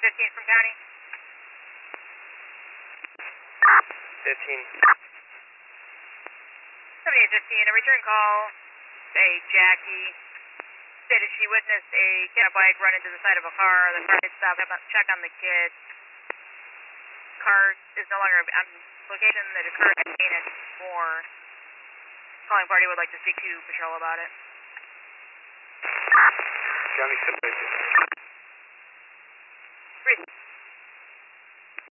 7815 from county. 15. 7815, a return call. Hey, Jackie. Stated she witnessed a kid on a bike run into the side of a car. The car did stop, check on the kid. Car is no longer on location that occurred at Phoenix 4. Calling party would like to speak to patrol about it. County 7.